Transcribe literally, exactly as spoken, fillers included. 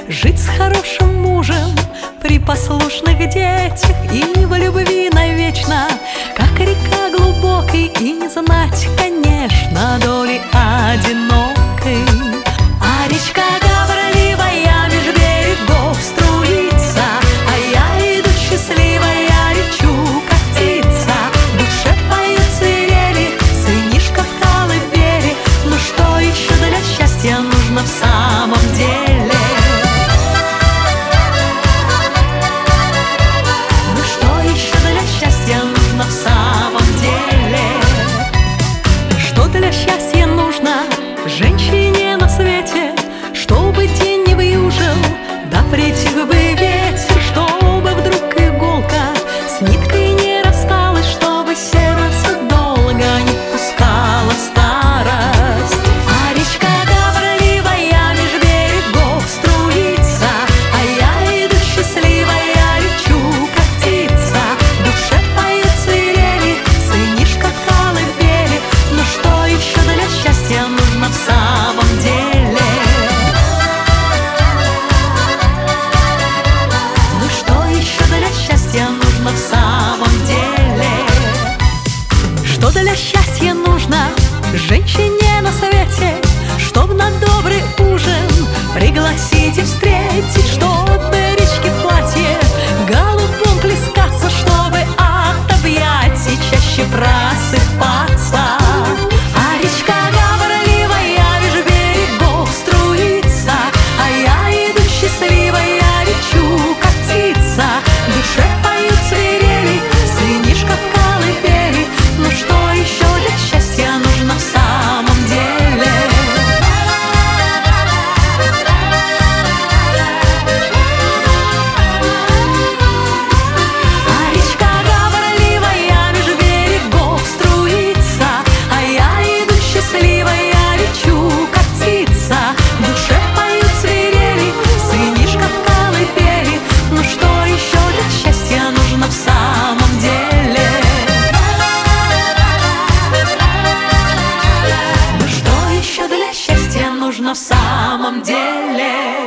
жить с хорошим мужем при послушных детях и в любви навечно, как река глубокой, и не знать, конечно, доли одинокой. А речка говорливая меж берегов струится, а я иду счастливая, лечу, как птица. В душе поют свирели, сынишка в колыбели. Ну что еще для счастья нужно в самом деле? Ну что еще для счастья нужно в самом деле? Что для счастья нужно женщине на свете? Чтобы день не выужил, да притих бы ветер, чтобы вдруг иголка с ниткой не рассталась, чтобы сердце долго не пускало старость. А речка говорливая меж берегов струится, а я иду счастливая, лечу, как птица. В душе поют свирели, сынишка в колыбели. Но что еще для счастья нужно в самом деле? Ну что еще для счастья нужно в самом деле? Что для счастья нужно женщине на свете? Чтоб на добрый ужин пригласить и встретить, чтобы речки в платье голубом плескаться, чтобы от объятий чаще просыпаться. А речка говорливая меж берегов струится, а я иду счастливая, лечу, как птица. В душе поют свирели, сынишка в колыбели. Ну что еще для счастья нужно в самом деле? А речка говорливая меж берегов струится, а я иду счастливая, лечу, как птица. В душе поют свирели, сынишка в колыбели. Ну что еще для счастья нужно в самом деле? Ну что еще для счастья нужно в самом деле?